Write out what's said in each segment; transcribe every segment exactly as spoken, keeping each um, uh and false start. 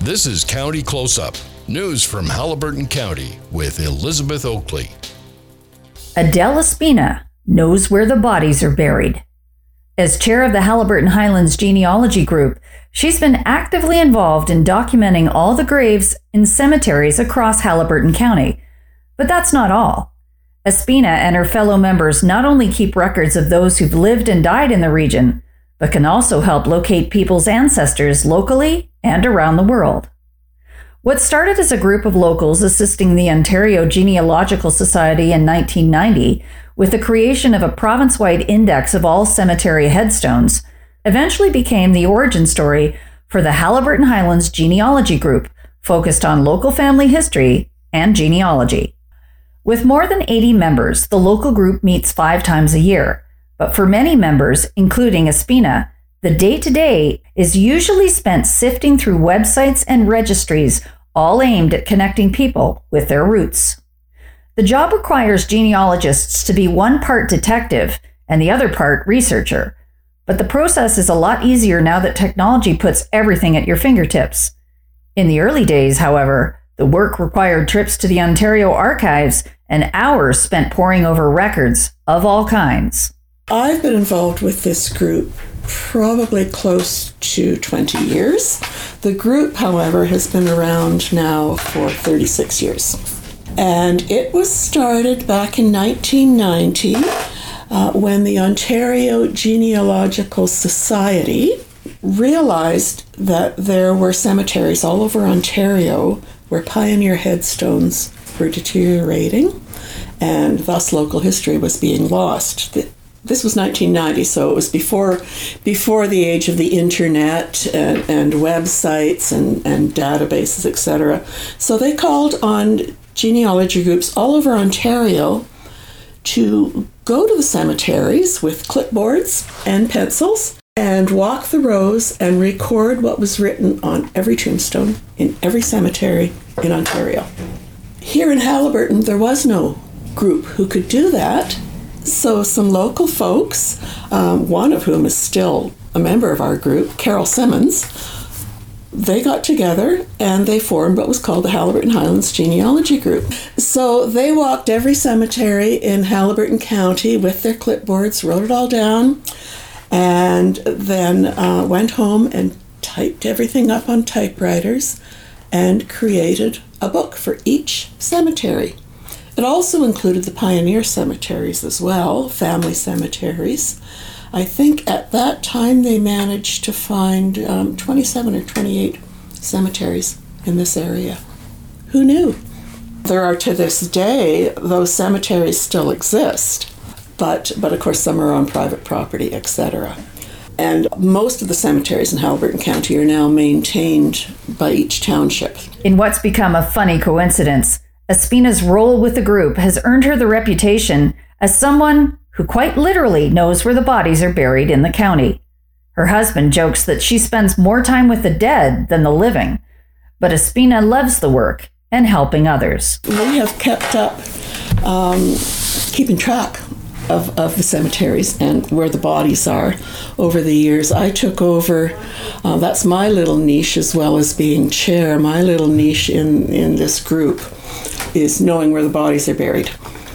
This is County Close-Up, news from Haliburton County with Elizabeth Oakley. Adele Espina knows where the bodies are buried. As chair of the Haliburton Highlands Genealogy Group, she's been actively involved in documenting all the graves in cemeteries across Haliburton County. But that's not all. Espina and her fellow members not only keep records of those who've lived and died in the region, but can also help locate people's ancestors locally and around the world. What started as a group of locals assisting the Ontario Genealogical Society in nineteen ninety with the creation of a province-wide index of all cemetery headstones eventually became the origin story for the Haliburton Highlands Genealogy Group, focused on local family history and genealogy. With more than eighty members, the local group meets five times a year. But for many members, including Espina, the day-to-day is usually spent sifting through websites and registries, all aimed at connecting people with their roots. The job requires genealogists to be one part detective and the other part researcher. But the process is a lot easier now that technology puts everything at your fingertips. In the early days, however, the work required trips to the Ontario archives and hours spent poring over records of all kinds. I've been involved with this group probably close to twenty years. The group, however, has been around now for thirty-six years. And it was started back in nineteen ninety uh, when the Ontario Genealogical Society realized that there were cemeteries all over Ontario where pioneer headstones were deteriorating, and thus local history was being lost. This was nineteen ninety, so it was before before the age of the internet and, and websites and, and databases, et cetera. So they called on genealogy groups all over Ontario to go to the cemeteries with clipboards and pencils and walk the rows and record what was written on every tombstone in every cemetery in Ontario. Here in Haliburton, there was no group who could do that. So some local folks, um, one of whom is still a member of our group, Carol Simmons, they got together and they formed what was called the Haliburton Highlands Genealogy Group. So they walked every cemetery in Haliburton County with their clipboards, wrote it all down, and then uh, went home and typed everything up on typewriters and created a book for each cemetery. It also included the pioneer cemeteries as well, family cemeteries. I think at that time they managed to find um, twenty-seven or twenty-eight cemeteries in this area. Who knew? There are to this day, those cemeteries still exist, but, but of course some are on private property, et cetera. And most of the cemeteries in Haliburton County are now maintained by each township. In what's become a funny coincidence, Espina's role with the group has earned her the reputation as someone who quite literally knows where the bodies are buried in the county. Her husband jokes that she spends more time with the dead than the living, but Espina loves the work and helping others. We have kept up um, keeping track of, of the cemeteries and where the bodies are over the years. I took over, uh, that's my little niche as well as being chair. My little niche in, in this group is knowing where the bodies are buried.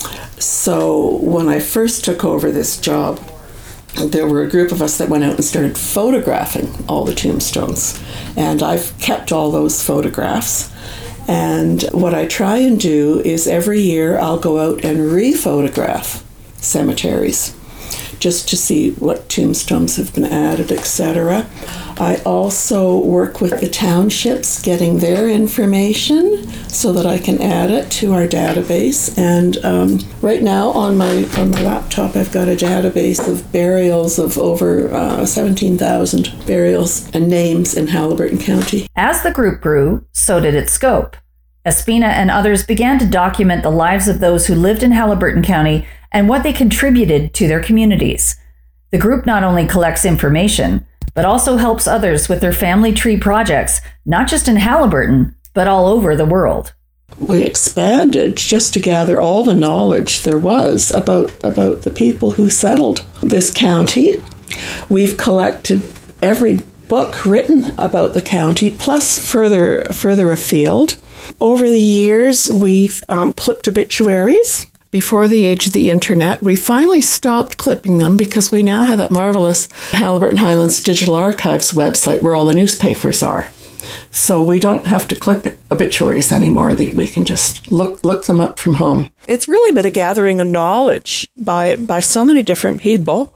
So when I first took over this job, there were a group of us that went out and started photographing all the tombstones. And I've kept all those photographs. And what I try and do is every year I'll go out and re-photograph cemeteries just to see what tombstones have been added, et cetera. I also work with the townships, getting their information so that I can add it to our database. And um, right now on my on my laptop, I've got a database of burials of over uh, seventeen thousand burials and names in Haliburton County. As the group grew, so did its scope. Espina and others began to document the lives of those who lived in Haliburton County and what they contributed to their communities. The group not only collects information, but also helps others with their family tree projects, not just in Haliburton, but all over the world. We expanded just to gather all the knowledge there was about, about the people who settled this county. We've collected every book written about the county, plus further further afield. Over the years, we've um, clipped obituaries. Before the age of the internet, we finally stopped clipping them because we now have that marvelous Haliburton Highlands Digital Archives website where all the newspapers are. So we don't have to clip obituaries anymore. We can just look look them up from home. It's really been a gathering of knowledge by by so many different people.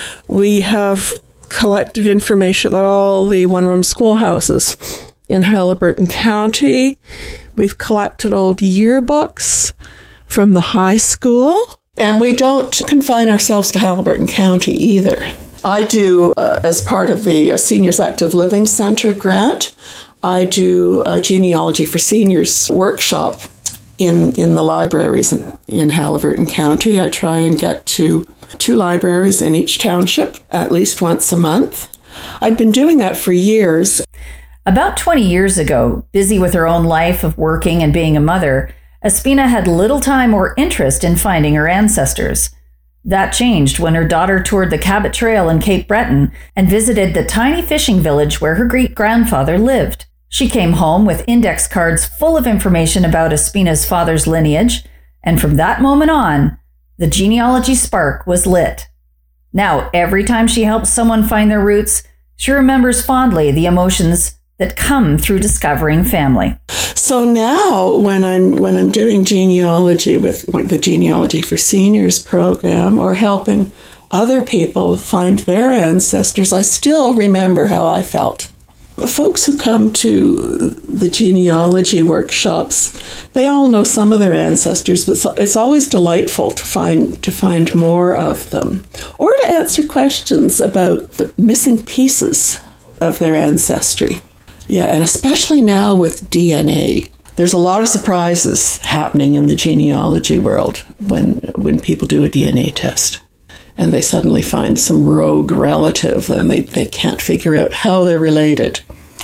We have collected information about all the one-room schoolhouses in Haliburton County. We've collected old yearbooks from the high school. And we don't confine ourselves to Haliburton County either. I do, uh, as part of the Seniors Active Living Center grant, I do a genealogy for seniors workshop in, in the libraries in, in Haliburton County. I try and get to two libraries in each township at least once a month. I've been doing that for years. About twenty years ago, busy with her own life of working and being a mother, Espina had little time or interest in finding her ancestors. That changed when her daughter toured the Cabot Trail in Cape Breton and visited the tiny fishing village where her great-grandfather lived. She came home with index cards full of information about Espina's father's lineage, and from that moment on, the genealogy spark was lit. Now, every time she helps someone find their roots, she remembers fondly the emotions that come through discovering family. So now when I'm when I'm doing genealogy with the Genealogy for Seniors program or helping other people find their ancestors, I still remember how I felt. Folks who come to the genealogy workshops, they all know some of their ancestors, but it's always delightful to find to find more of them or to answer questions about the missing pieces of their ancestry. Yeah, and especially now with D N A, there's a lot of surprises happening in the genealogy world when when people do a D N A test and they suddenly find some rogue relative and they, they can't figure out how they're related.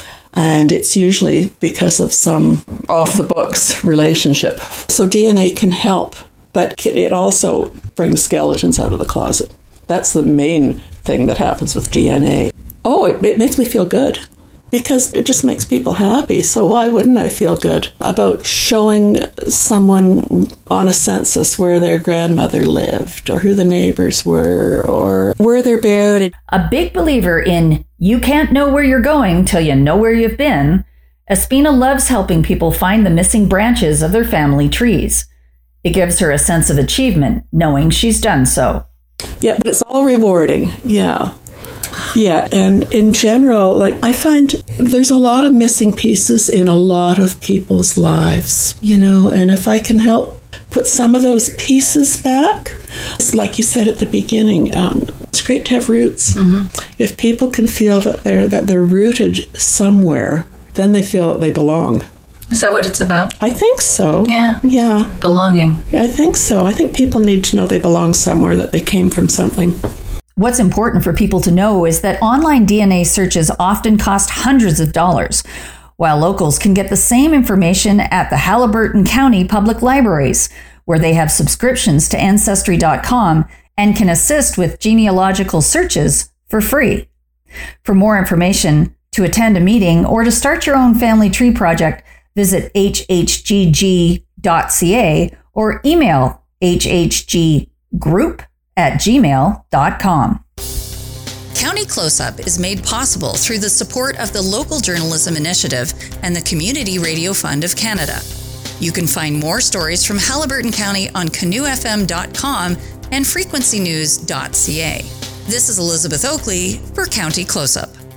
And it's usually because of some off-the-books relationship. So D N A can help, but it also brings skeletons out of the closet. That's the main thing that happens with D N A. Oh, it, it makes me feel good. Because it just makes people happy. So why wouldn't I feel good about showing someone on a census where their grandmother lived or who the neighbors were or where they're buried? A big believer in you can't know where you're going till you know where you've been, Espina loves helping people find the missing branches of their family trees. It gives her a sense of achievement knowing she's done so. Yeah, but it's all rewarding. Yeah. Yeah, and in general, like I find there's a lot of missing pieces in a lot of people's lives, you know, and if I can help put some of those pieces back, it's like you said at the beginning, um, it's great to have roots. Mm-hmm. If people can feel that they're that they're rooted somewhere, then they feel that they belong. Is that what it's about? I think so. Yeah. Yeah. Belonging. I think so. I think people need to know they belong somewhere, that they came from something. What's important for people to know is that online D N A searches often cost hundreds of dollars, while locals can get the same information at the Haliburton County Public Libraries, where they have subscriptions to Ancestry dot com and can assist with genealogical searches for free. For more information, to attend a meeting, or to start your own family tree project, visit h h g g dot c a or email h h g group at gmail dot com. County Close-Up is made possible through the support of the Local Journalism Initiative and the Community Radio Fund of Canada. You can find more stories from Haliburton County on canoe f m dot com and frequency news dot c a. This is Elizabeth Oakley for County Close-Up.